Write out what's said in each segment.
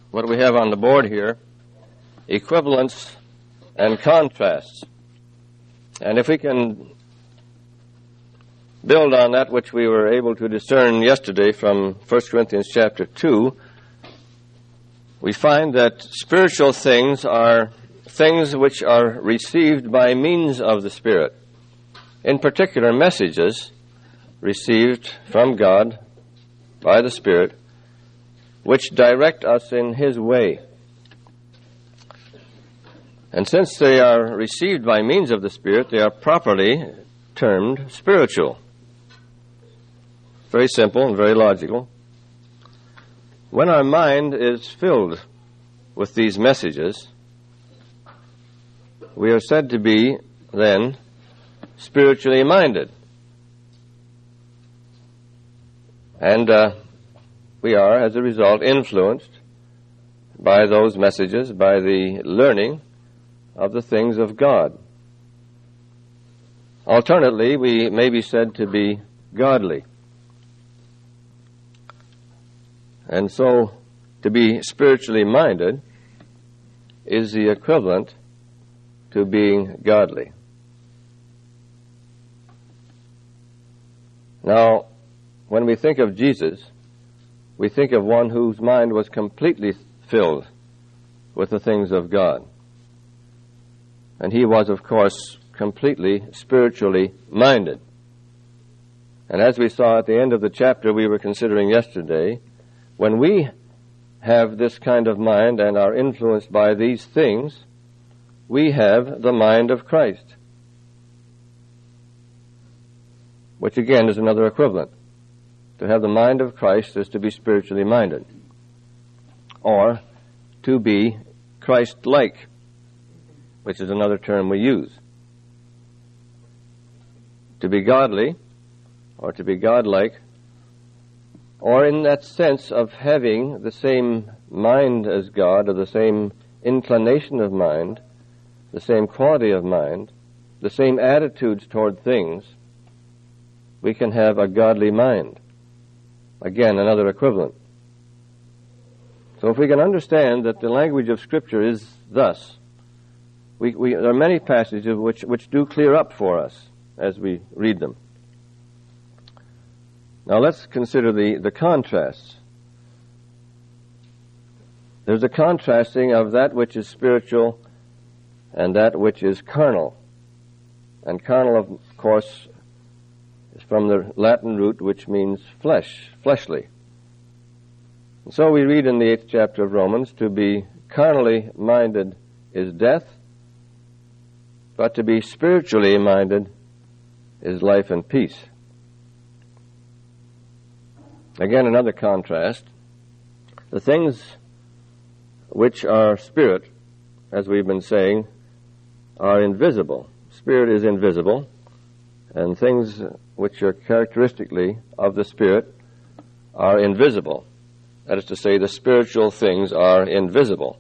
what we have on the board here, equivalence and contrasts. And if we can build on that which we were able to discern yesterday from 1 Corinthians chapter 2, we find that spiritual things are things which are received by means of the Spirit. In particular, messages received from God by the Spirit, which direct us in His way. And since they are received by means of the Spirit, they are properly termed spiritual. Very simple and very logical. When our mind is filled with these messages, we are said to be, then, spiritually minded. And we are, as a result, influenced by those messages, by the learning of the things of God. Alternately, we may be said to be godly. And so, to be spiritually minded is the equivalent to being godly. Now, when we think of Jesus, we think of one whose mind was completely filled with the things of God. And he was, of course, completely spiritually minded. And as we saw at the end of the chapter we were considering yesterday, when we have this kind of mind and are influenced by these things, we have the mind of Christ, which again is another equivalent. To have the mind of Christ is to be spiritually minded, or to be Christ-like, which is another term we use. To be godly, or to be godlike, or in that sense of having the same mind as God, or the same inclination of mind, the same quality of mind, the same attitudes toward things, we can have a godly mind. Again, another equivalent. So if we can understand that the language of Scripture is thus, there are many passages which do clear up for us as we read them. Now let's consider the contrasts. There's a contrasting of that which is spiritual and that which is carnal. And carnal, of course, is from the Latin root which means flesh, fleshly. And so we read in the 8th chapter of Romans, to be carnally minded is death, but to be spiritually minded is life and peace. Again, another contrast. The things which are spirit, as we've been saying, are invisible. Spirit is invisible, and things which are characteristically of the Spirit are invisible. That is to say, the spiritual things are invisible.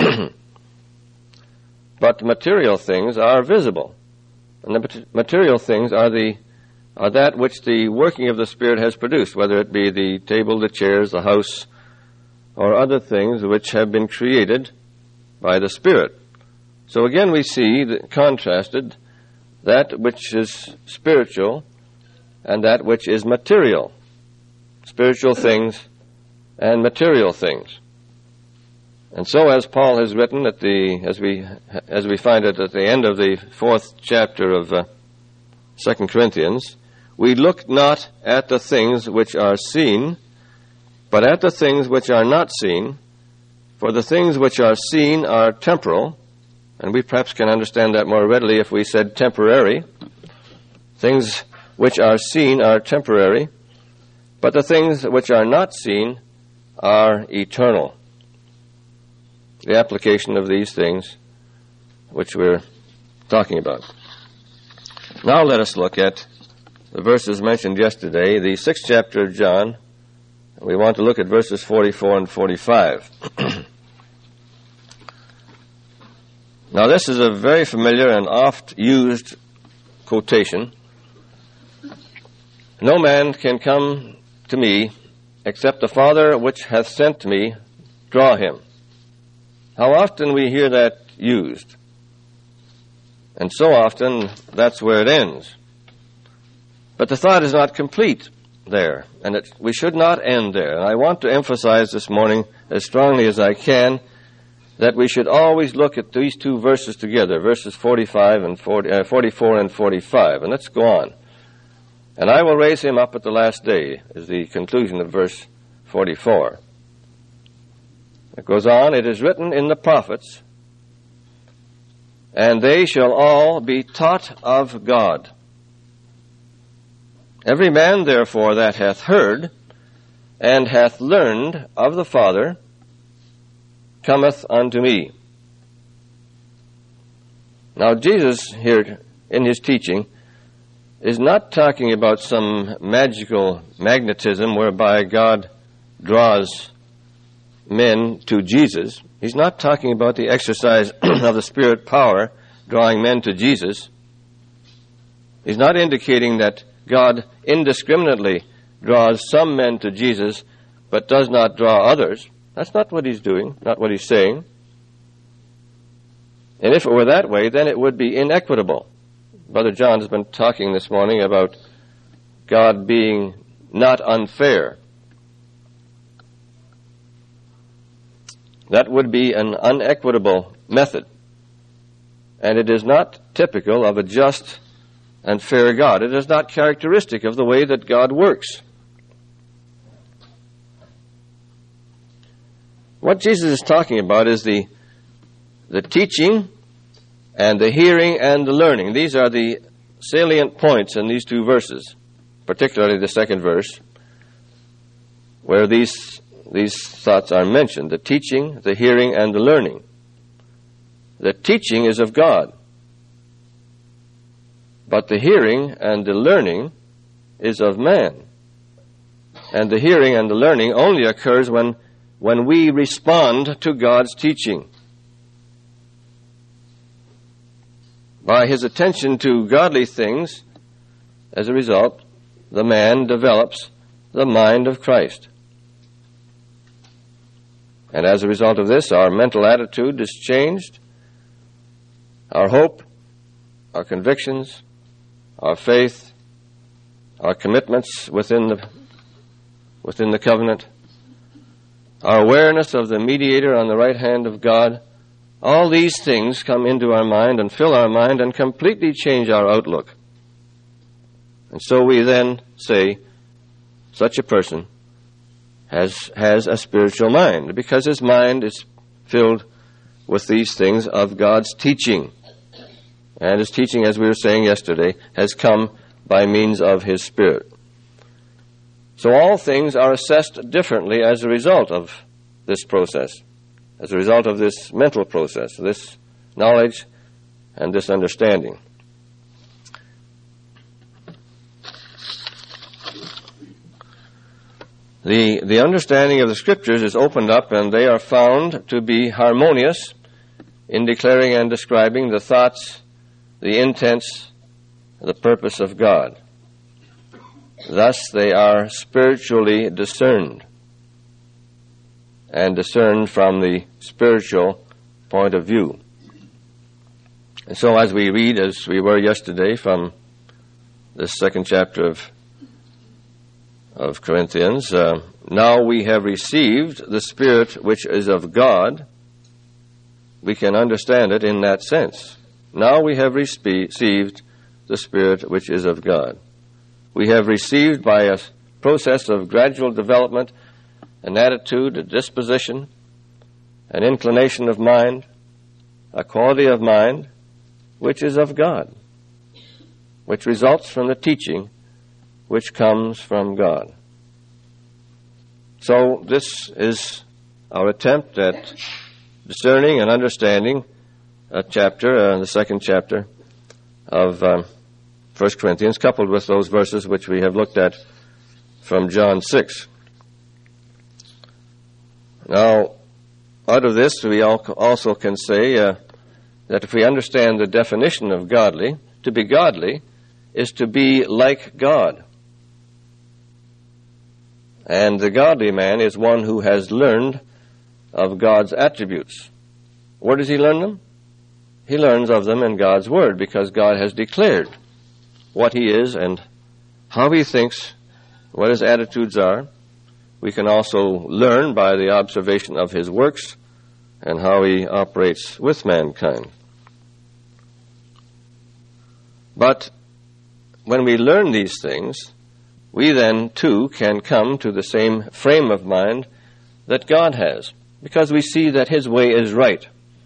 But material things are visible. And the material things are that which the working of the Spirit has produced, whether it be the table, the chairs, the house, or other things which have been created by the Spirit. So again we see contrasted that which is spiritual and that which is material. Spiritual things and material things. And so as Paul has written as we find it at the end of the 4th chapter of 2 Corinthians, we look not at the things which are seen, but at the things which are not seen, for the things which are seen are temporal, and we perhaps can understand that more readily if we said temporary. Things which are seen are temporary, but the things which are not seen are eternal. The application of these things which we're talking about. Now let us look at the verses mentioned yesterday, the 6th chapter of John. We want to look at verses 44 and 45. Now this is a very familiar and oft-used quotation. No man can come to me except the Father which hath sent me draw him. How often we hear that used. And so often, that's where it ends. But the thought is not complete there, and we should not end there. And I want to emphasize this morning, as strongly as I can, that we should always look at these two verses together, verses 44 and 45. And let's go on. And I will raise him up at the last day, is the conclusion of verse 44. It goes on, it is written in the prophets, and they shall all be taught of God. Every man, therefore, that hath heard and hath learned of the Father cometh unto me. Now, Jesus here in his teaching is not talking about some magical magnetism whereby God draws men to Jesus. He's not talking about the exercise of the Spirit power drawing men to Jesus. He's not indicating that God indiscriminately draws some men to Jesus but does not draw others. That's not what he's doing, not what he's saying. And if it were that way, then it would be inequitable. Brother John has been talking this morning about God being not unfair. That would be an unequitable method. And it is not typical of a just and fair God. It is not characteristic of the way that God works. What Jesus is talking about is the teaching and the hearing and the learning. These are the salient points in these two verses, particularly the second verse, where these thoughts are mentioned, the teaching, the hearing, and the learning. The teaching is of God, but the hearing and the learning is of man. And the hearing and the learning only occurs when we respond to God's teaching. By his attention to godly things, as a result, the man develops the mind of Christ. And as a result of this, our mental attitude is changed. Our hope, our convictions, our faith, our commitments within the covenant, our awareness of the mediator on the right hand of God, all these things come into our mind and fill our mind and completely change our outlook. And so we then say, such a person has a spiritual mind, because his mind is filled with these things of God's teaching. And his teaching, as we were saying yesterday, has come by means of his Spirit. So all things are assessed differently as a result of this process, as a result of this mental process, this knowledge and this understanding. The understanding of the Scriptures is opened up, and they are found to be harmonious in declaring and describing the thoughts, the intents, the purpose of God. Thus they are spiritually discerned, and discerned from the spiritual point of view. And so as we read, as we were yesterday, from this second chapter of Corinthians, now we have received the Spirit which is of God. We can understand it in that sense. Now we have received the Spirit which is of God. We have received by a process of gradual development an attitude, a disposition, an inclination of mind, a quality of mind which is of God, which results from the teaching which comes from God. So this is our attempt at discerning and understanding a chapter, the second chapter of 1 Corinthians, coupled with those verses which we have looked at from John 6. Now, out of this, we also can say that if we understand the definition of godly, to be godly is to be like God. And the godly man is one who has learned of God's attributes. Where does he learn them? He learns of them in God's Word, because God has declared what he is and how he thinks, what his attitudes are. We can also learn by the observation of his works and how he operates with mankind. But when we learn these things, we then, too, can come to the same frame of mind that God has, because we see that his way is right.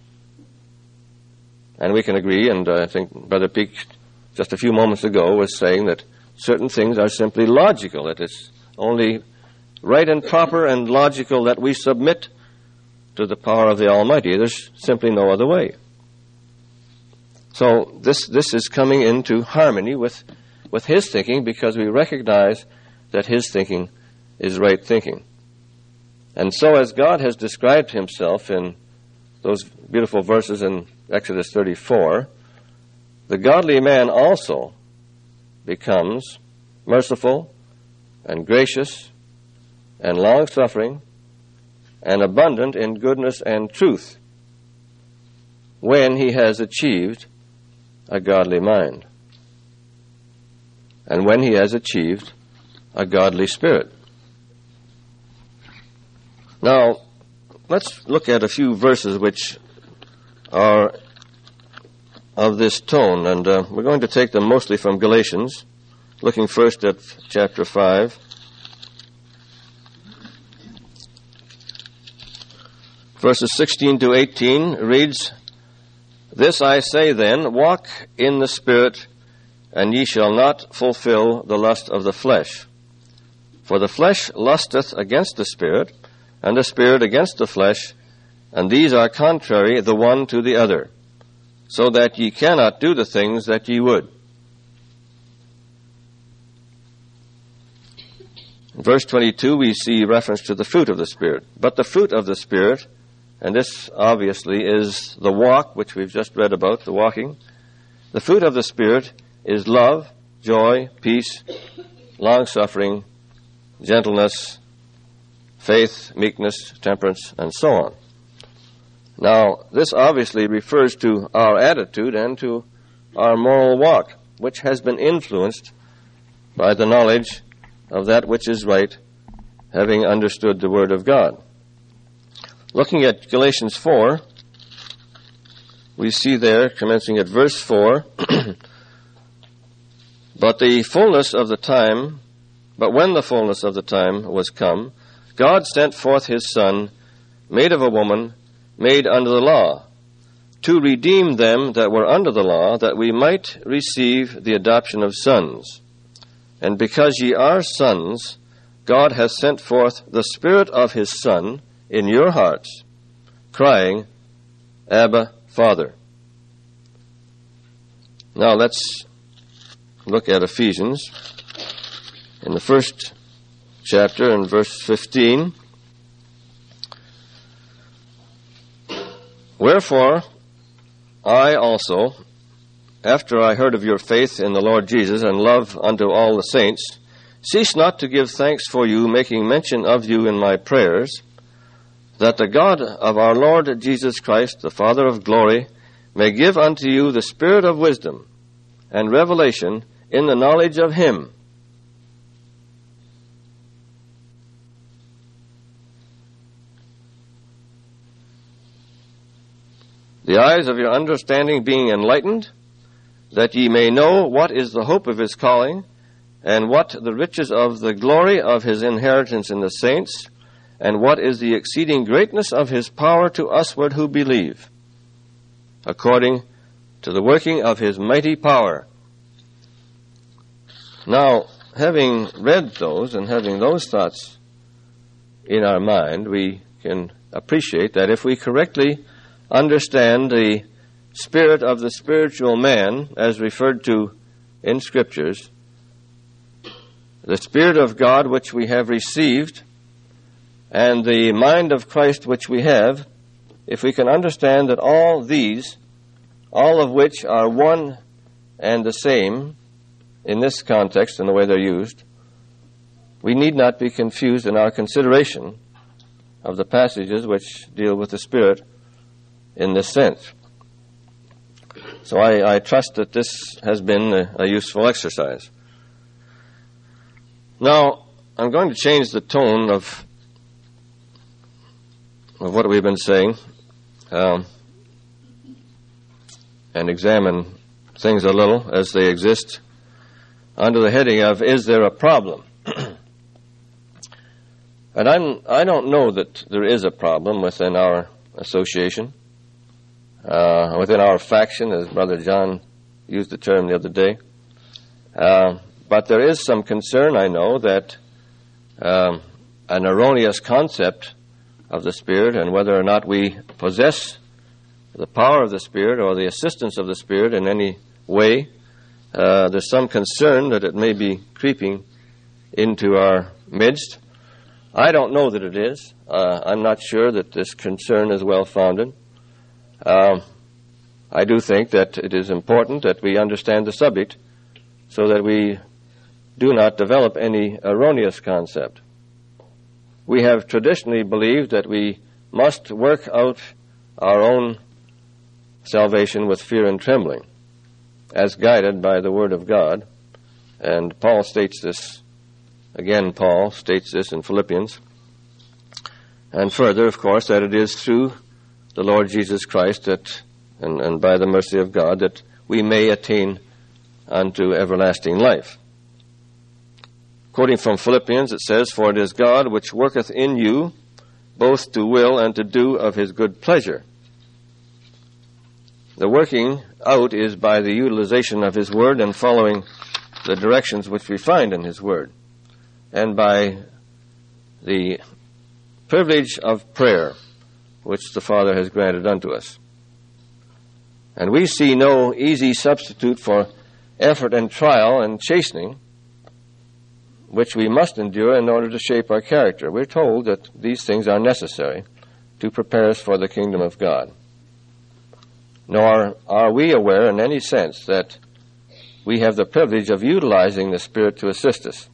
And we can agree, and I think Brother Peake just a few moments ago was saying that certain things are simply logical, that it's only right and proper and logical that we submit to the power of the Almighty. There's simply no other way. So this is coming into harmony with his thinking, because we recognize that his thinking is right thinking. And so as God has described himself in those beautiful verses in Exodus 34, the godly man also becomes merciful and gracious and long-suffering and abundant in goodness and truth when he has achieved a godly mind and when he has achieved a godly spirit. Now, let's look at a few verses which are of this tone, and we're going to take them mostly from Galatians, looking first at chapter 5. Verses 16 to 18 reads, "This I say then, walk in the Spirit, and ye shall not fulfill the lust of the flesh. For the flesh lusteth against the Spirit, and the Spirit against the flesh, and these are contrary the one to the other, so that ye cannot do the things that ye would." In verse 22, we see reference to the fruit of the Spirit. But the fruit of the Spirit, and this obviously is the walk, which we've just read about, the walking. The fruit of the Spirit is love, joy, peace, long-suffering, gentleness, faith, meekness, temperance, and so on. Now, this obviously refers to our attitude and to our moral walk, which has been influenced by the knowledge of that which is right, having understood the Word of God. Looking at Galatians 4, we see there, commencing at verse 4, But when the fullness of the time was come, God sent forth his Son, made of a woman, made under the law, to redeem them that were under the law, that we might receive the adoption of sons. And because ye are sons, God hath sent forth the Spirit of his Son in your hearts, crying, Abba, Father. Now let's look at Ephesians in the first chapter in verse 15. "Wherefore I also, after I heard of your faith in the Lord Jesus and love unto all the saints, cease not to give thanks for you, making mention of you in my prayers, that the God of our Lord Jesus Christ, the Father of glory, may give unto you the spirit of wisdom and revelation in the knowledge of him." "The eyes of your understanding being enlightened, that ye may know what is the hope of his calling, and what the riches of the glory of his inheritance in the saints, and what is the exceeding greatness of his power to usward who believe, according to the working of his mighty power." Now, having read those and having those thoughts in our mind, we can appreciate that if we correctly understand the spirit of the spiritual man as referred to in Scriptures, the Spirit of God which we have received, and the mind of Christ which we have, if we can understand that all these, all of which are one and the same in this context and the way they're used, we need not be confused in our consideration of the passages which deal with the Spirit in this sense. So I trust that this has been a useful exercise. Now, I'm going to change the tone of what we've been saying and examine things a little as they exist under the heading of, is there a problem? And I don't know that there is a problem within our association, within our faction, as Brother John used the term the other day. But there is some concern, I know, that an erroneous concept of the Spirit and whether or not we possess the power of the Spirit or the assistance of the Spirit in any way, there's some concern that it may be creeping into our midst. I don't know that it is. I'm not sure that this concern is well-founded. I do think that it is important that we understand the subject so that we do not develop any erroneous concept. We have traditionally believed that we must work out our own salvation with fear and trembling, as guided by the Word of God. And Paul states this, again, Paul states this in Philippians. And further, of course, that it is through the Lord Jesus Christ that, and by the mercy of God, that we may attain unto everlasting life. Quoting from Philippians, it says, "For it is God which worketh in you both to will and to do of his good pleasure." The working out is by the utilization of his word and following the directions which we find in his word, and by the privilege of prayer which the Father has granted unto us. And we see no easy substitute for effort and trial and chastening, which we must endure in order to shape our character. We're told that these things are necessary to prepare us for the kingdom of God. Nor are we aware in any sense that we have the privilege of utilizing the Spirit to assist us.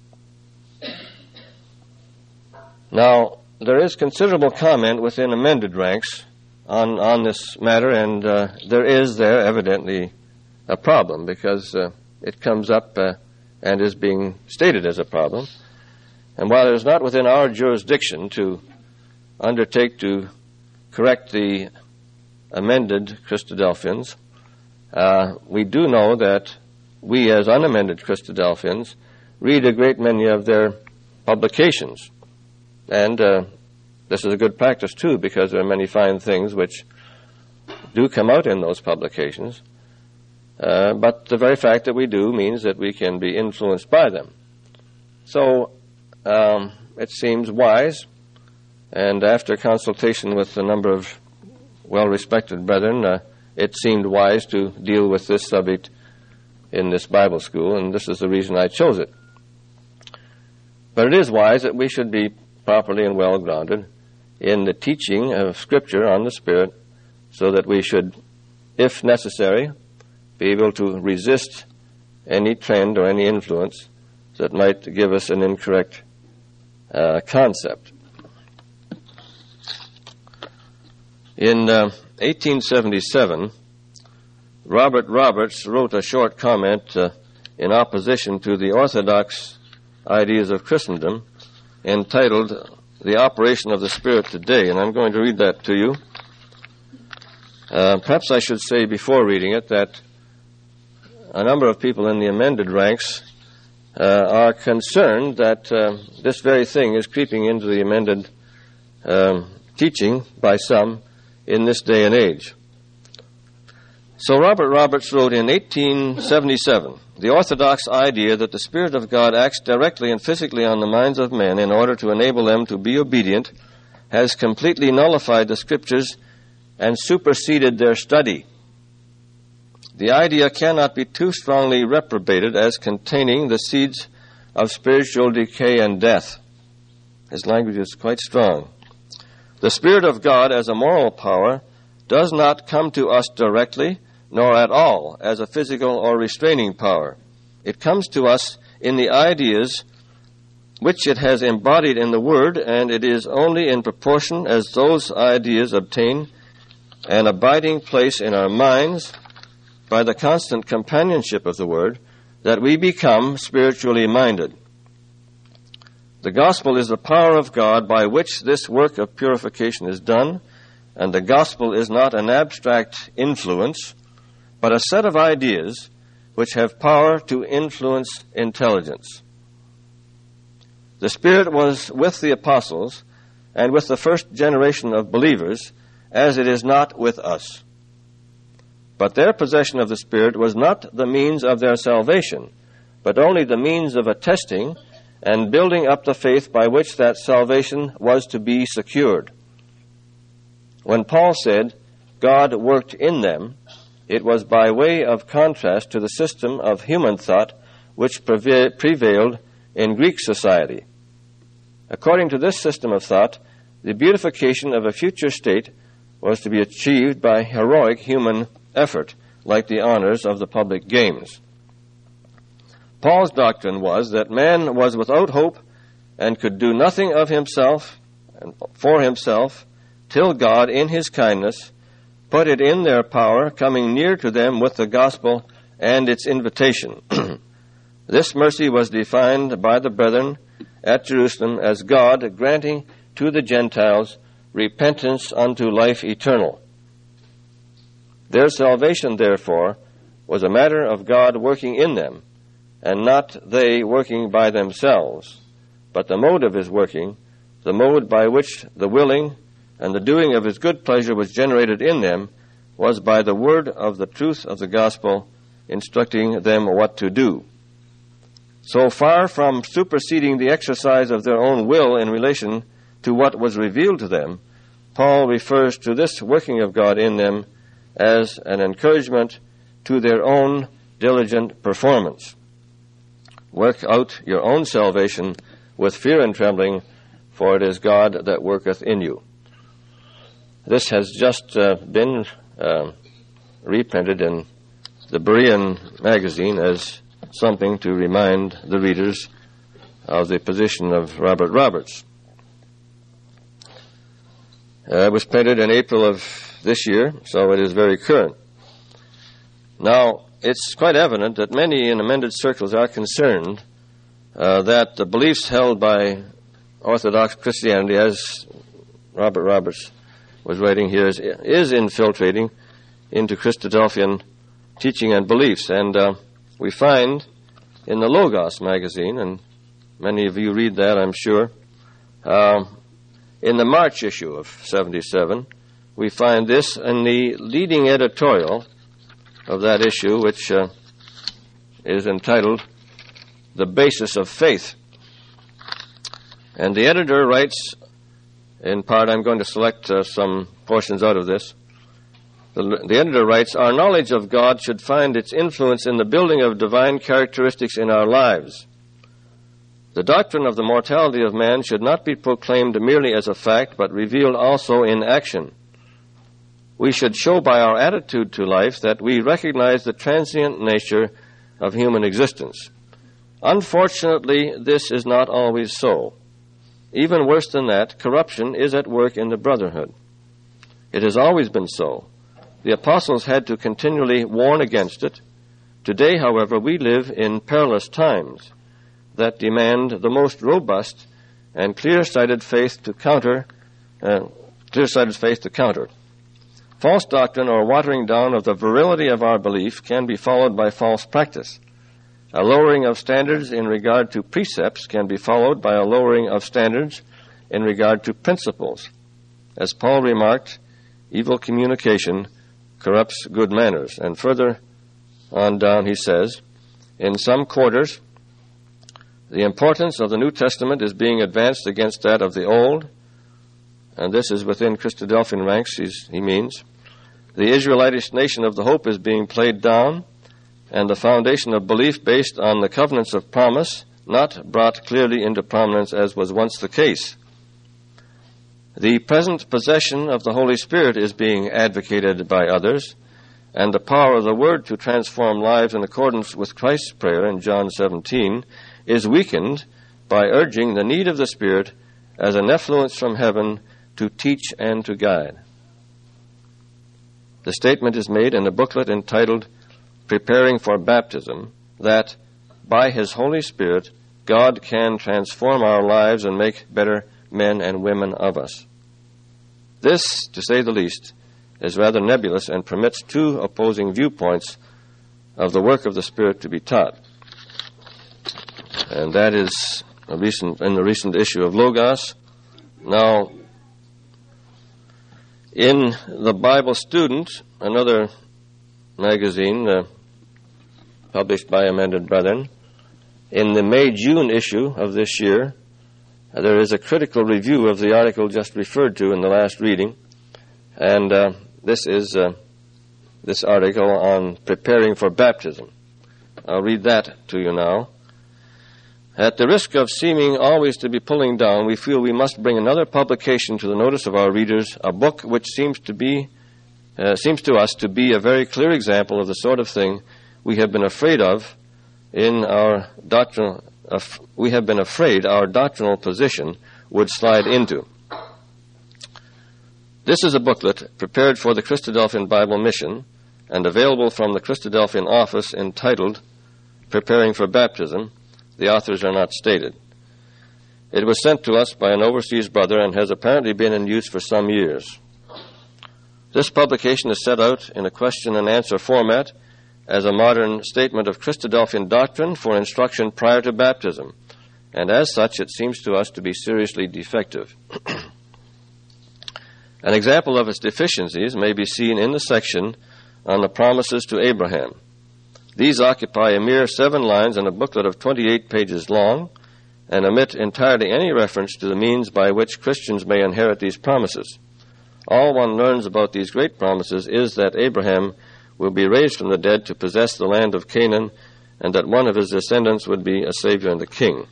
Now, there is considerable comment within amended ranks on this matter, and there is evidently a problem because it comes up and is being stated as a problem. And while it is not within our jurisdiction to undertake to correct the amended Christadelphians, we do know that we as unamended Christadelphians read a great many of their publications. And this is a good practice, too, because there are many fine things which do come out in those publications. But the very fact that we do means that we can be influenced by them. So it seems wise, and after consultation with a number of well-respected brethren, it seemed wise to deal with this subject in this Bible school, and this is the reason I chose it. But it is wise that we should be properly and well-grounded in the teaching of Scripture on the Spirit, so that we should, if necessary, be able to resist any trend or any influence that might give us an incorrect concept. In 1877, Robert Roberts wrote a short comment in opposition to the orthodox ideas of Christendom entitled "The Operation of the Spirit Today," and I'm going to read that to you. Perhaps I should say before reading it that a number of people in the amended ranks are concerned that this very thing is creeping into the amended teaching by some in this day and age. So Robert Roberts wrote in 1877, "The orthodox idea that the Spirit of God acts directly and physically on the minds of men in order to enable them to be obedient has completely nullified the Scriptures and superseded their study. The idea cannot be too strongly reprobated as containing the seeds of spiritual decay and death." His language is quite strong. "The Spirit of God as a moral power does not come to us directly, nor at all as a physical or restraining power. It comes to us in the ideas which it has embodied in the Word, and it is only in proportion as those ideas obtain an abiding place in our minds by the constant companionship of the Word, that we become spiritually minded. The gospel is the power of God by which this work of purification is done, and the gospel is not an abstract influence, but a set of ideas which have power to influence intelligence. The Spirit was with the apostles and with the first generation of believers, as it is not with us. But their possession of the Spirit was not the means of their salvation, but only the means of attesting and building up the faith by which that salvation was to be secured. When Paul said, God worked in them, it was by way of contrast to the system of human thought which prevailed in Greek society. According to this system of thought, the beautification of a future state was to be achieved by heroic human effort, like the honors of the public games. Paul's doctrine was that man was without hope and could do nothing of himself and for himself till God, in his kindness, put it in their power, coming near to them with the gospel and its invitation. This mercy was defined by the brethren at Jerusalem as God granting to the Gentiles repentance unto life eternal. Their salvation, therefore, was a matter of God working in them, and not they working by themselves. But the mode of his working, the mode by which the willing and the doing of his good pleasure was generated in them, was by the word of the truth of the gospel, instructing them what to do. So far from superseding the exercise of their own will in relation to what was revealed to them, Paul refers to this working of God in them as an encouragement to their own diligent performance. Work out your own salvation with fear and trembling, for it is God that worketh in you. This has just been reprinted in the Berean magazine as something to remind the readers of the position of Robert Roberts. It was printed in April of this year, so it is very current. Now, it's quite evident that many in amended circles are concerned that the beliefs held by Orthodox Christianity, as Robert Roberts was writing here, is infiltrating into Christadelphian teaching and beliefs. And we find in the Logos magazine, and many of you read that, I'm sure, in the March issue of 77, we find this in the leading editorial of that issue, which is entitled The Basis of Faith. And the editor writes, in part, I'm going to select some portions out of this. The editor writes, our knowledge of God should find its influence in the building of divine characteristics in our lives. The doctrine of the mortality of man should not be proclaimed merely as a fact, but revealed also in action. We should show by our attitude to life that we recognize the transient nature of human existence. Unfortunately, this is not always so. Even worse than that, corruption is at work in the brotherhood. It has always been so. The apostles had to continually warn against it. Today, however, we live in perilous times that demand the most robust and clear-sighted faith to counter. False doctrine or watering down of the virility of our belief can be followed by false practice. A lowering of standards in regard to precepts can be followed by a lowering of standards in regard to principles. As Paul remarked, evil communication corrupts good manners. And further on down he says, in some quarters, the importance of the New Testament is being advanced against that of the Old, and this is within Christadelphian ranks, he means. The Israelitish nation of the hope is being played down, and the foundation of belief based on the covenants of promise not brought clearly into prominence as was once the case. The present possession of the Holy Spirit is being advocated by others, and the power of the Word to transform lives in accordance with Christ's prayer in John 17 is weakened by urging the need of the Spirit as an effluence from heaven to teach and to guide. The statement is made in a booklet entitled Preparing for Baptism that by His Holy Spirit, God can transform our lives and make better men and women of us. This, to say the least, is rather nebulous and permits two opposing viewpoints of the work of the Spirit to be taught. And that is in the recent issue of Logos. Now, in the Bible Student, another magazine published by Amended Brethren, in the May-June issue of this year, there is a critical review of the article just referred to in the last reading, and this is this article on preparing for baptism. I'll read that to you now. At the risk of seeming always to be pulling down, we feel we must bring another publication to the notice of our readers, a book which seems to us to be a very clear example of the sort of thing we have been afraid of in our doctrinal. We have been afraid our doctrinal position would slide into. This is a booklet prepared for the Christadelphian Bible Mission and available from the Christadelphian office entitled Preparing for Baptism. The authors are not stated. It was sent to us by an overseas brother and has apparently been in use for some years. This publication is set out in a question and answer format as a modern statement of Christadelphian doctrine for instruction prior to baptism, and as such it seems to us to be seriously defective. An example of its deficiencies may be seen in the section on the promises to Abraham. These occupy a mere 7 lines in a booklet of 28 pages long and omit entirely any reference to the means by which Christians may inherit these promises. All one learns about these great promises is that Abraham will be raised from the dead to possess the land of Canaan, and that one of his descendants would be a Savior and a King.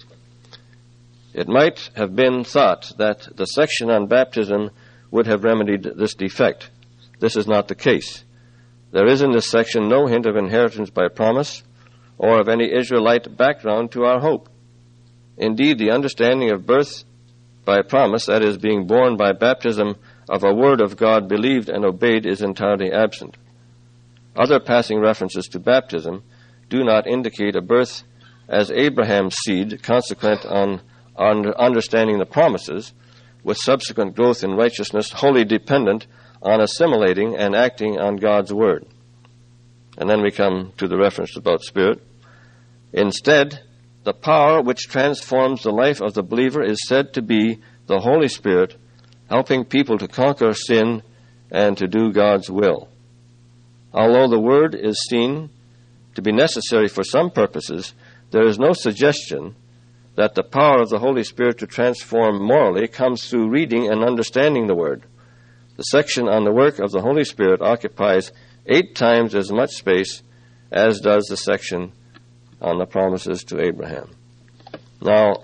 It might have been thought that the section on baptism would have remedied this defect. This is not the case. There is in this section no hint of inheritance by promise or of any Israelite background to our hope. Indeed, the understanding of birth by promise, that is, being born by baptism of a word of God believed and obeyed, is entirely absent. Other passing references to baptism do not indicate a birth as Abraham's seed, consequent on understanding the promises, with subsequent growth in righteousness wholly dependent on assimilating and acting on God's Word. And then we come to the reference about Spirit. Instead, the power which transforms the life of the believer is said to be the Holy Spirit, helping people to conquer sin and to do God's will. Although the Word is seen to be necessary for some purposes, there is no suggestion that the power of the Holy Spirit to transform morally comes through reading and understanding the Word. The section on the work of the Holy Spirit occupies 8 times as much space as does the section on the promises to Abraham. Now,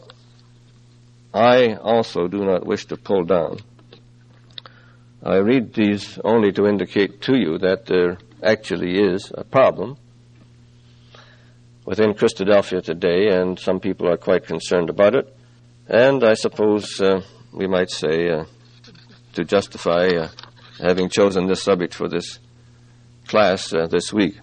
I also do not wish to pull down. I read these only to indicate to you that there actually is a problem within Christadelphia today, and some people are quite concerned about it. And I suppose we might say, to justify having chosen this subject for this class this week.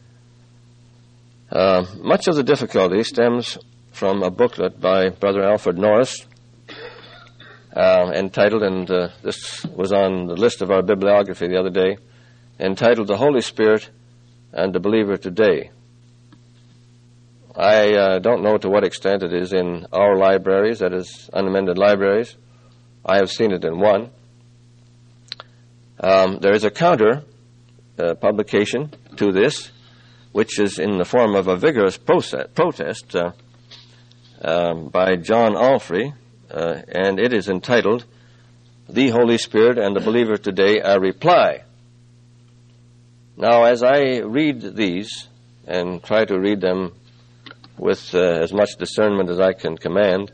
Much of the difficulty stems from a booklet by Brother Alfred Norris entitled, and this was on the list of our bibliography the other day, entitled The Holy Spirit and the Believer Today. I don't know to what extent it is in our libraries, that is, unamended libraries. I have seen it in one. There is a counter publication to this, which is in the form of a vigorous protest by John Alfrey, and it is entitled, The Holy Spirit and the Believer Today, a Reply. Now, as I read these, and try to read them with as much discernment as I can command,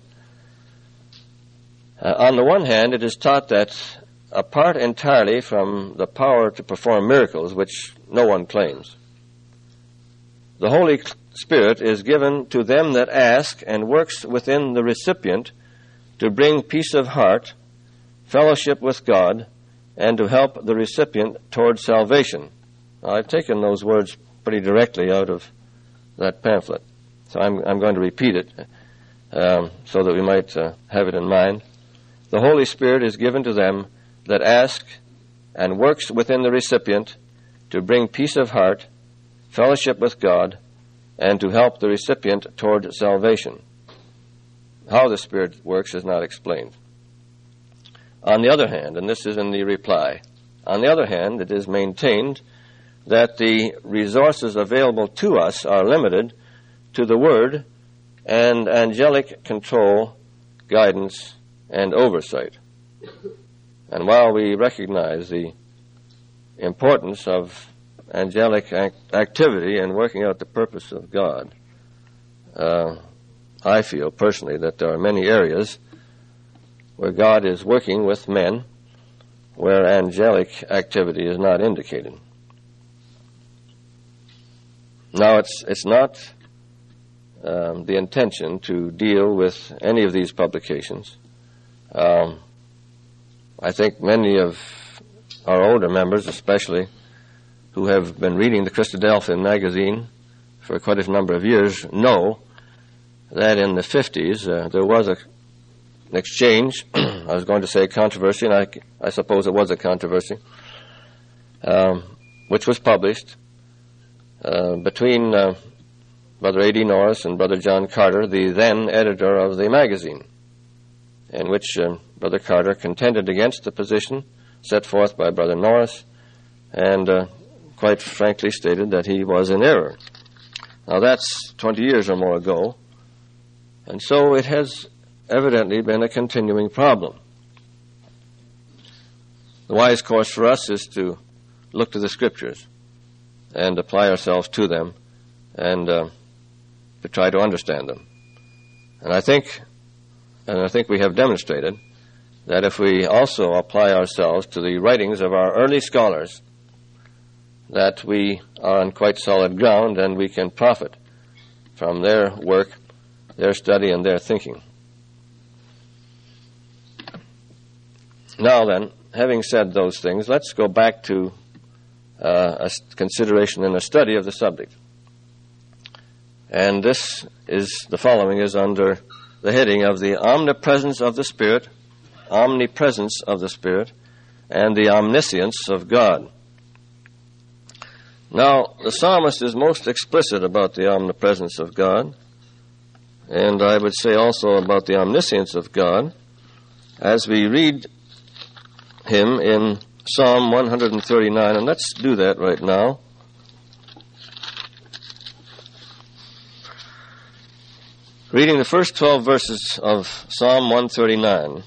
on the one hand, it is taught that apart entirely from the power to perform miracles, which no one claims, the Holy Spirit is given to them that ask and works within the recipient to bring peace of heart, fellowship with God, and to help the recipient toward salvation. Now, I've taken those words pretty directly out of that pamphlet, so I'm going to repeat it so that we might have it in mind. The Holy Spirit is given to them that ask and works within the recipient to bring peace of heart, fellowship with God, and to help the recipient toward salvation. How the Spirit works is not explained. On the other hand, and this is in the reply, on the other hand, it is maintained that the resources available to us are limited to the Word and angelic control, guidance, and oversight. And while we recognize the importance of angelic activity in working out the purpose of God, I feel personally that there are many areas where God is working with men where angelic activity is not indicated. Now, it's not the intention to deal with any of these publications. I think many of our older members, especially, who have been reading the Christadelphian magazine for quite a number of years, know that in the 50s there was an exchange, I was going to say controversy, and I suppose it was a controversy, which was published between Brother A.D. Norris and Brother John Carter, the then editor of the magazine, in which Brother Carter contended against the position set forth by Brother Norris and quite frankly stated that he was in error. Now that's 20 years or more ago, and so it has evidently been a continuing problem. The wise course for us is to look to the Scriptures and apply ourselves to them and to try to understand them. And I think we have demonstrated that if we also apply ourselves to the writings of our early scholars, that we are on quite solid ground and we can profit from their work, their study, and their thinking. Now then, having said those things, let's go back to a consideration and a study of the subject. And this is, the following is under the heading of the omnipresence of the Spirit, and the omniscience of God. Now, the psalmist is most explicit about the omnipresence of God, and I would say also about the omniscience of God, as we read him in Psalm 139, and let's do that right now. Reading the first 12 verses of Psalm 139.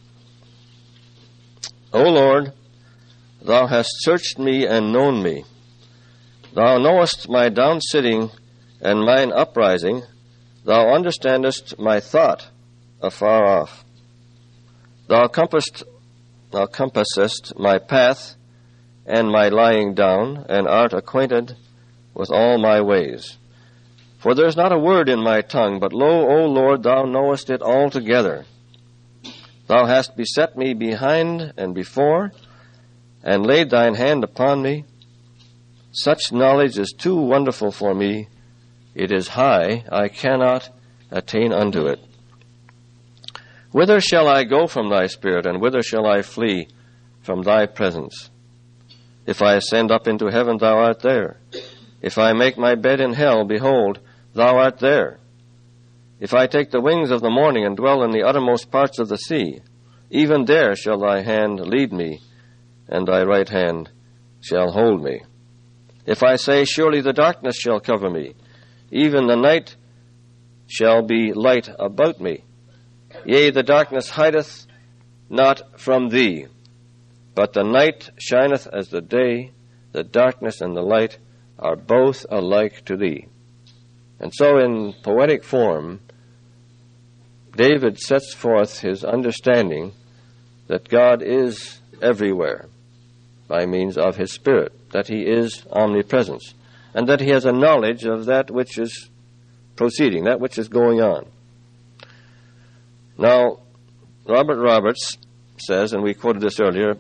O Lord, thou hast searched me and known me. Thou knowest my down sitting and mine uprising. Thou understandest my thought afar off. Thou compassest my path and my lying down, and art acquainted with all my ways. For there is not a word in my tongue, but lo, O Lord, thou knowest it altogether. Thou hast beset me behind and before, and laid thine hand upon me. Such knowledge is too wonderful for me. It is high, I cannot attain unto it. Whither shall I go from thy spirit, and whither shall I flee from thy presence? If I ascend up into heaven, thou art there. If I make my bed in hell, behold, thou art there. If I take the wings of the morning and dwell in the uttermost parts of the sea, even there shall thy hand lead me, and thy right hand shall hold me. If I say, surely the darkness shall cover me, even the night shall be light about me. Yea, the darkness hideth not from thee, but the night shineth as the day, the darkness and the light are both alike to thee. And so in poetic form, David sets forth his understanding that God is everywhere by means of his Spirit, that he is omnipresence, and that he has a knowledge of that which is proceeding, that which is going on. Now, Robert Roberts says, and we quoted this earlier,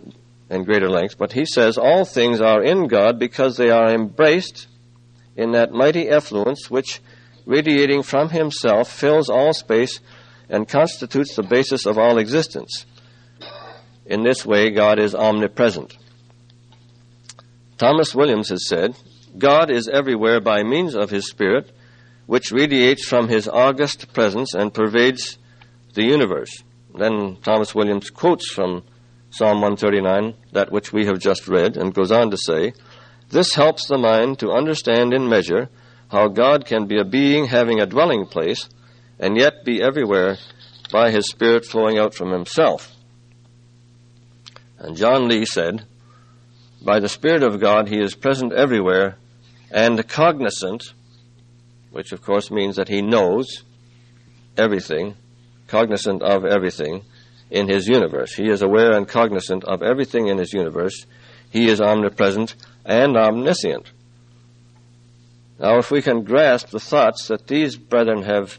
in greater length, but he says all things are in God because they are embraced in that mighty effluence which, radiating from himself, fills all space and constitutes the basis of all existence. In this way, God is omnipresent. Thomas Williams has said, God is everywhere by means of his Spirit, which radiates from his august presence and pervades the universe. Then Thomas Williams quotes from Psalm 139, that which we have just read, and goes on to say, this helps the mind to understand in measure how God can be a being having a dwelling place and yet be everywhere by his Spirit flowing out from himself. And John Lee said, by the Spirit of God he is present everywhere and cognizant, which of course means that he knows everything, cognizant of everything in his universe. He is aware and cognizant of everything in his universe. He is omnipresent and omniscient. Now, if we can grasp the thoughts that these brethren have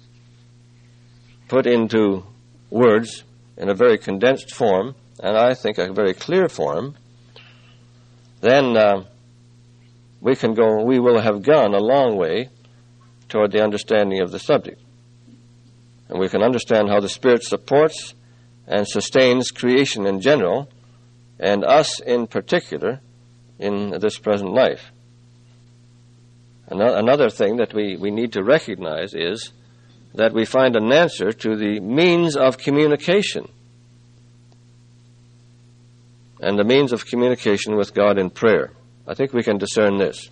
put into words in a very condensed form, and I think a very clear form, then we will have gone a long way toward the understanding of the subject. And we can understand how the Spirit supports and sustains creation in general, and us in particular, in this present life. Another thing that we need to recognize is that we find an answer to the means of communication, and the means of communication with God in prayer. I think we can discern this.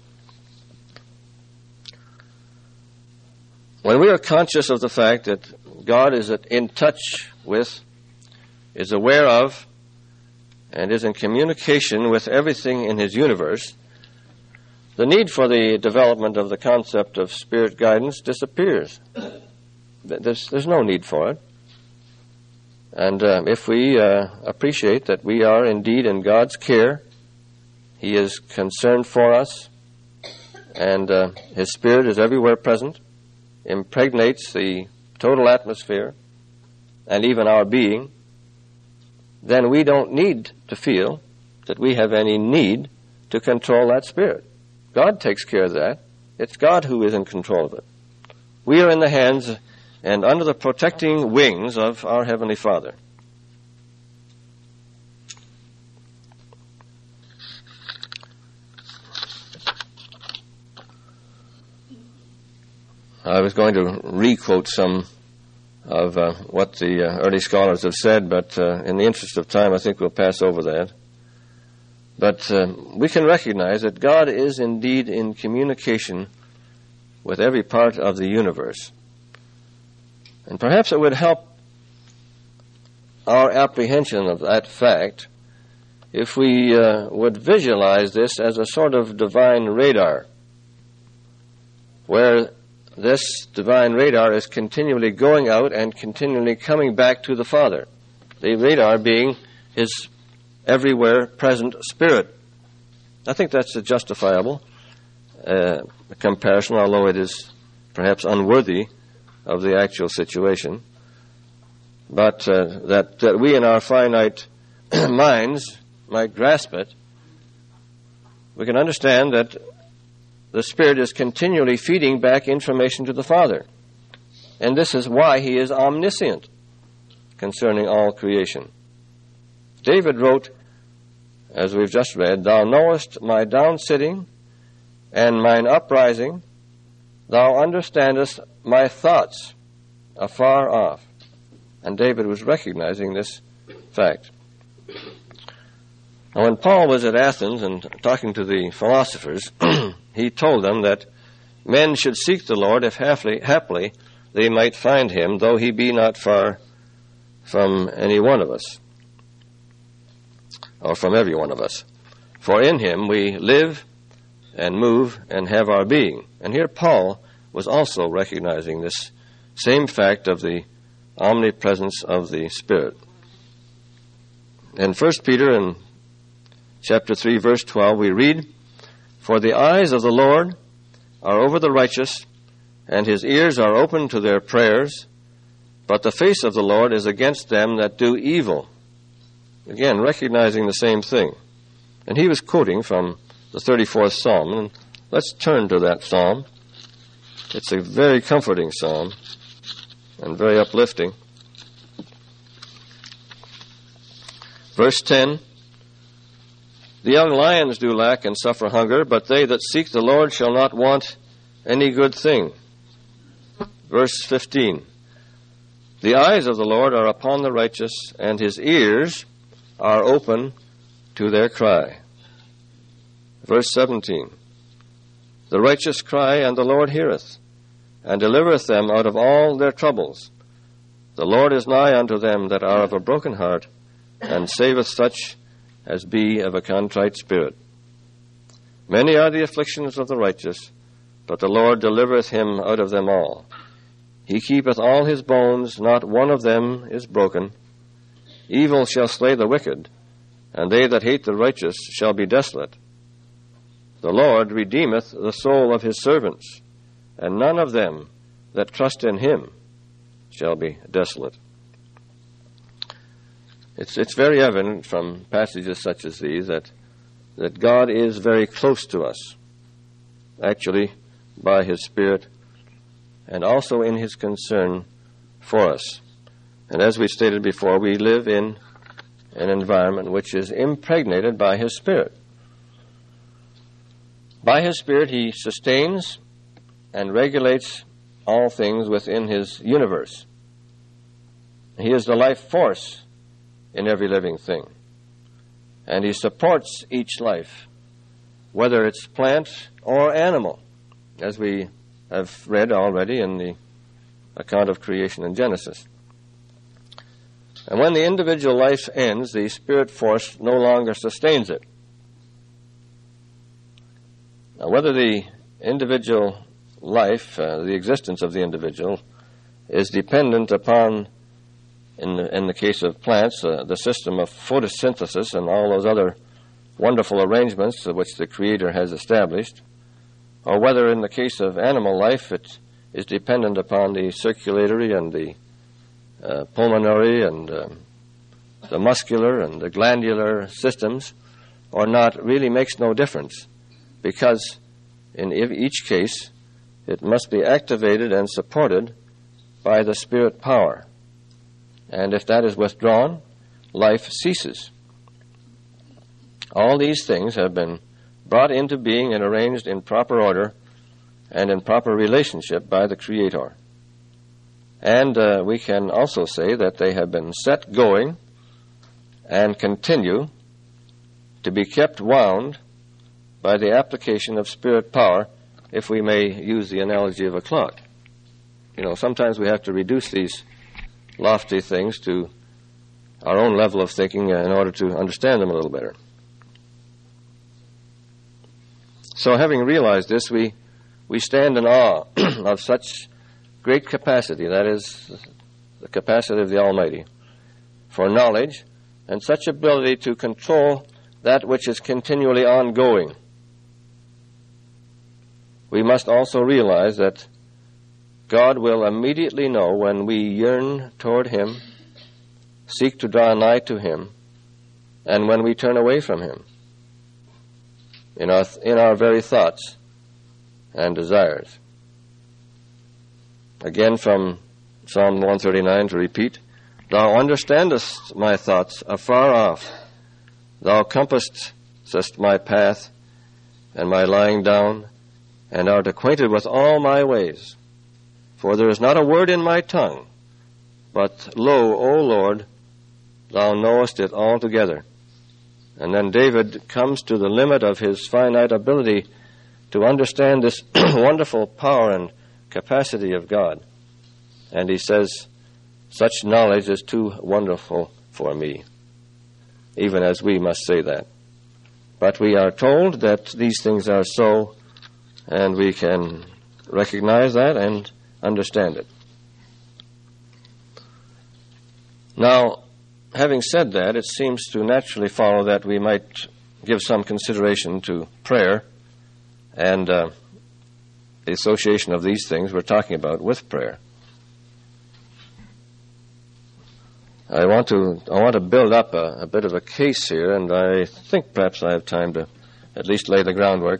When we are conscious of the fact that God is in touch with, is aware of, and is in communication with everything in his universe, the need for the development of the concept of spirit guidance disappears. There's no need for it. And if we appreciate that we are indeed in God's care, he is concerned for us, and his Spirit is everywhere present, impregnates the total atmosphere and even our being, then we don't need to feel that we have any need to control that Spirit. God takes care of that. It's God who is in control of it. We are in the hands and under the protecting wings of our Heavenly Father. I was going to re-quote some of what the early scholars have said, but in the interest of time, I think we'll pass over that. But we can recognize that God is indeed in communication with every part of the universe. And perhaps it would help our apprehension of that fact if we would visualize this as a sort of divine radar, where this divine radar is continually going out and continually coming back to the Father, the radar being his everywhere present Spirit. I think that's a justifiable comparison, although it is perhaps unworthy of the actual situation. But that we in our finite minds might grasp it, we can understand that the Spirit is continually feeding back information to the Father. And this is why he is omniscient concerning all creation. David wrote, as we've just read, "Thou knowest my downsitting and mine uprising. Thou understandest my thoughts afar off." And David was recognizing this fact. Now, when Paul was at Athens and talking to the philosophers, he told them that men should seek the Lord if haply they might find him, though he be not far from any one of us, or from every one of us. For in him we live and move and have our being. And here Paul was also recognizing this same fact of the omnipresence of the Spirit. In 1 Peter in chapter 3, verse 12, we read, "For the eyes of the Lord are over the righteous, and his ears are open to their prayers, but the face of the Lord is against them that do evil." Again, recognizing the same thing. And he was quoting from the 34th Psalm. And let's turn to that psalm. It's a very comforting psalm and very uplifting. Verse 10, "The young lions do lack and suffer hunger, but they that seek the Lord shall not want any good thing." Verse 15, "The eyes of the Lord are upon the righteous, and his ears are open to their cry." Verse 17, "The righteous cry, and the Lord heareth, and delivereth them out of all their troubles. The Lord is nigh unto them that are of a broken heart, and saveth such as be of a contrite spirit. Many are the afflictions of the righteous, but the Lord delivereth him out of them all. He keepeth all his bones, not one of them is broken. Evil shall slay the wicked, and they that hate the righteous shall be desolate. The Lord redeemeth the soul of his servants, and none of them that trust in him shall be desolate." It's very evident from passages such as these that God is very close to us, actually by his Spirit, and also in his concern for us. And as we stated before, we live in an environment which is impregnated by his Spirit. By his Spirit, he sustains and regulates all things within his universe. He is the life force in every living thing. And he supports each life, whether it's plant or animal, as we have read already in the account of creation in Genesis. And when the individual life ends, the spirit force no longer sustains it. Now, whether the individual life, the existence of the individual, is dependent upon, in the case of plants, the system of photosynthesis and all those other wonderful arrangements which the Creator has established, or whether in the case of animal life it is dependent upon the circulatory and the pulmonary and the muscular and the glandular systems, or not, really makes no difference, because in each case it must be activated and supported by the spirit power. And if that is withdrawn, life ceases. All these things have been brought into being and arranged in proper order and in proper relationship by the Creator. And we can also say that they have been set going and continue to be kept wound by the application of spirit power, if we may use the analogy of a clock. You know, sometimes we have to reduce these lofty things to our own level of thinking in order to understand them a little better. So having realized this, we stand in awe of such great capacity, that is, the capacity of the Almighty, for knowledge and such ability to control that which is continually ongoing. We must also realize that God will immediately know when we yearn toward him, seek to draw nigh to him, and when we turn away from him in our very thoughts and desires. Again from Psalm 139 to repeat, "Thou understandest my thoughts afar off. Thou compassest my path and my lying down, and art acquainted with all my ways. For there is not a word in my tongue, but lo, O Lord, thou knowest it altogether." And then David comes to the limit of his finite ability to understand this wonderful power and capacity of God. And he says, "Such knowledge is too wonderful for me," even as we must say that. But we are told that these things are so, and we can recognize that and understand it. Now, having said that, it seems to naturally follow that we might give some consideration to prayer and the association of these things we're talking about with prayer. I want to build up a bit of a case here, and I think perhaps I have time to at least lay the groundwork.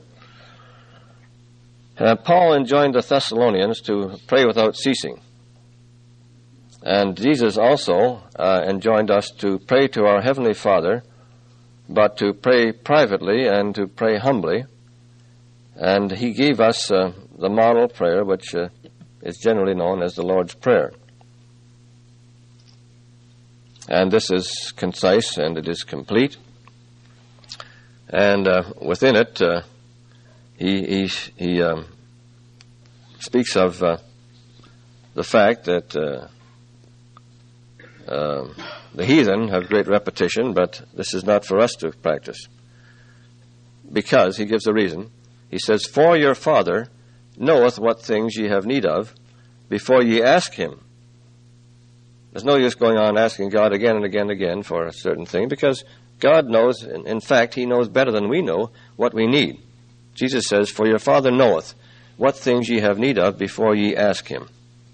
Paul enjoined the Thessalonians to pray without ceasing. And Jesus also enjoined us to pray to our Heavenly Father, but to pray privately and to pray humbly. And he gave us the model prayer, which is generally known as the Lord's Prayer. And this is concise and it is complete. And within it, he speaks of the fact that the heathen have great repetition, but this is not for us to practice. Because, he gives a reason, he says, "For your Father knoweth what things ye have need of, before ye ask him." There's no use going on asking God again and again and again for a certain thing, because God knows, in fact, he knows better than we know what we need. Jesus says, "For your Father knoweth what things ye have need of before ye ask him."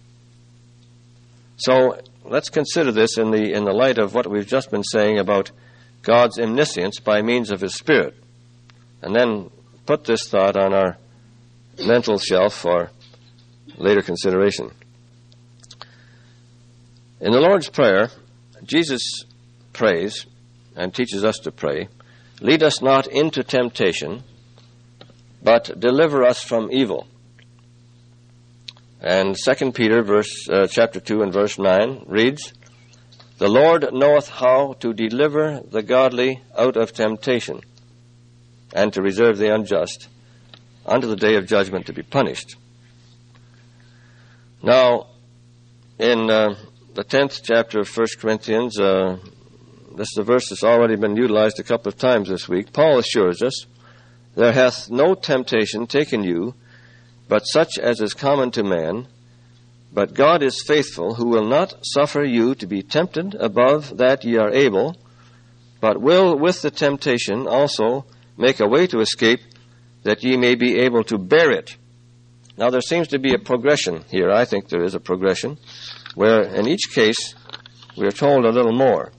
So let's consider this in the light of what we've just been saying about God's omniscience by means of his Spirit, and then put this thought on our mental shelf for later consideration. In the Lord's Prayer, Jesus prays and teaches us to pray, "Lead us not into temptation, but deliver us from evil." And 2 Peter chapter 2 and verse 9 reads, "The Lord knoweth how to deliver the godly out of temptation, and to reserve the unjust unto the day of judgment to be punished." Now, in the 10th chapter of 1 Corinthians, this is a verse that's already been utilized a couple of times this week. Paul assures us, "There hath no temptation taken you, but such as is common to man. But God is faithful, who will not suffer you to be tempted above that ye are able, but will with the temptation also make a way to escape, that ye may be able to bear it." Now there seems to be a progression here. I think there is a progression, where in each case we are told a little more.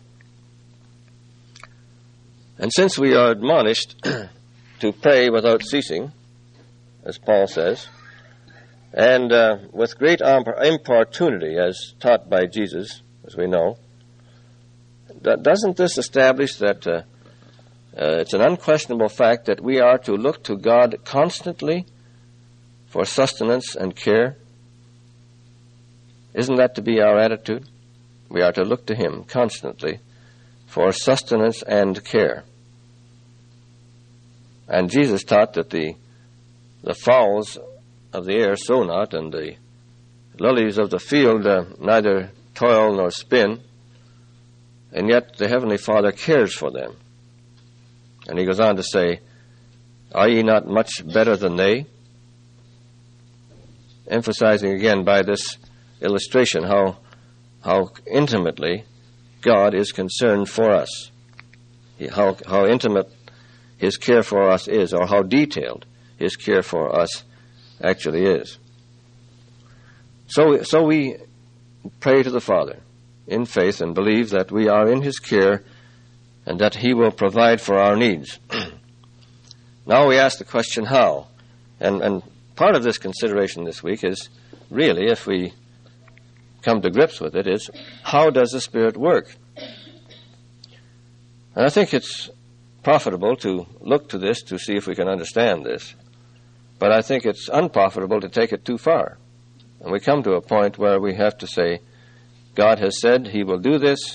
And since we are admonished to pray without ceasing, as Paul says, and with great importunity, as taught by Jesus, as we know, doesn't this establish that it's an unquestionable fact that we are to look to God constantly for sustenance and care? Isn't that to be our attitude? We are to look to him constantly for sustenance and care. And Jesus taught that the fowls of the air sow not, and the lilies of the field neither toil nor spin, and yet the Heavenly Father cares for them. And he goes on to say, "Are ye not much better than they?" Emphasizing again by this illustration how intimately God is concerned for us, how intimate his care for us is, or how detailed his care for us actually is. So we pray to the Father in faith and believe that we are in his care and that he will provide for our needs. Now we ask the question, how? And part of this consideration this week is really, if we come to grips with it, is how does the Spirit work? And I think it's profitable to look to this to see if we can understand this. But I think it's unprofitable to take it too far. And we come to a point where we have to say, God has said he will do this.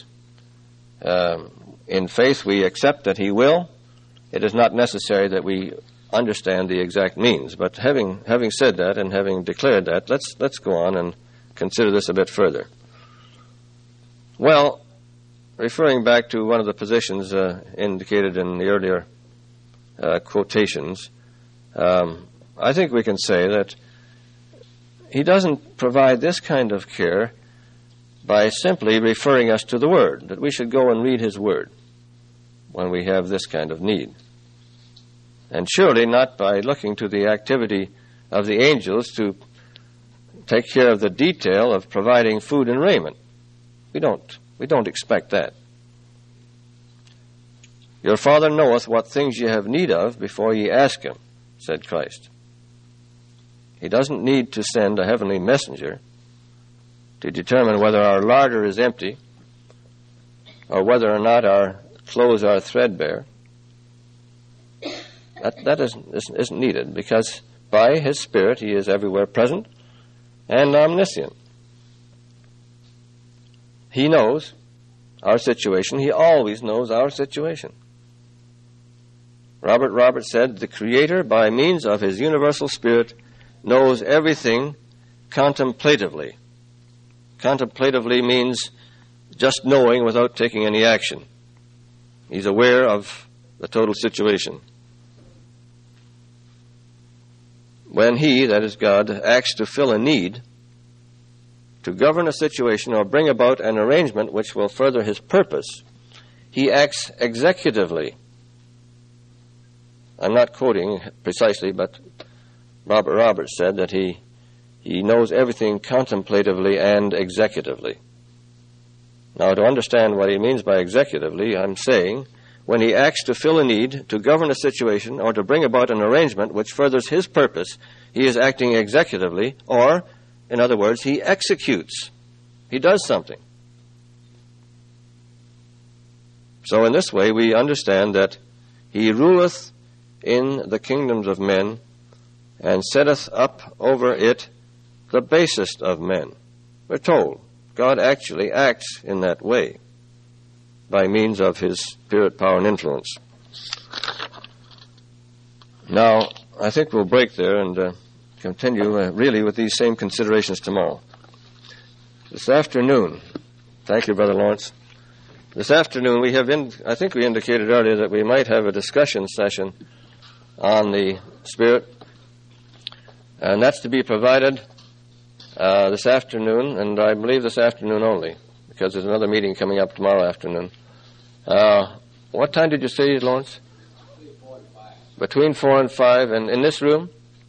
In faith, we accept that he will. It is not necessary that we understand the exact means. But having said that and having declared that, let's go on and consider this a bit further. Well, referring back to one of the positions indicated in the earlier quotations, I think we can say that he doesn't provide this kind of care by simply referring us to the Word, that we should go and read his Word when we have this kind of need. And surely not by looking to the activity of the angels to take care of the detail of providing food and raiment. We don't We don't expect that. Your Father knoweth what things ye have need of before ye ask him, said Christ. He doesn't need to send a heavenly messenger to determine whether our larder is empty or whether or not our clothes are threadbare. That isn't needed, because by his Spirit he is everywhere present and omniscient. He knows our situation. He always knows our situation. Robert Roberts said, the Creator, by means of his universal Spirit, knows everything contemplatively. Contemplatively means just knowing without taking any action. He's aware of the total situation. When he, that is God, acts to fill a need, to govern a situation or bring about an arrangement which will further his purpose, he acts executively. I'm not quoting precisely, but Robert Roberts said that he knows everything contemplatively and executively. Now, to understand what he means by executively, I'm saying when he acts to fill a need, to govern a situation, or to bring about an arrangement which furthers his purpose, he is acting executively, or, in other words, he executes. He does something. So in this way, we understand that he ruleth in the kingdoms of men, and setteth up over it the basest of men. We're told God actually acts in that way by means of his Spirit, power, and influence. Now, I think we'll break there and continue really with these same considerations tomorrow. This afternoon, thank you, Brother Lawrence. This afternoon, I think we indicated earlier that we might have a discussion session on the Spirit, and that's to be provided this afternoon, and I believe this afternoon only, because there's another meeting coming up tomorrow afternoon. What time did you say, Lawrence? Between 4 and 5, and in this room?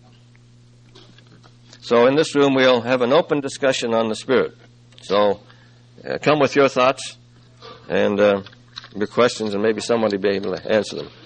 So in this room we'll have an open discussion on the Spirit. So come with your thoughts and your questions, and maybe someone will be able to answer them.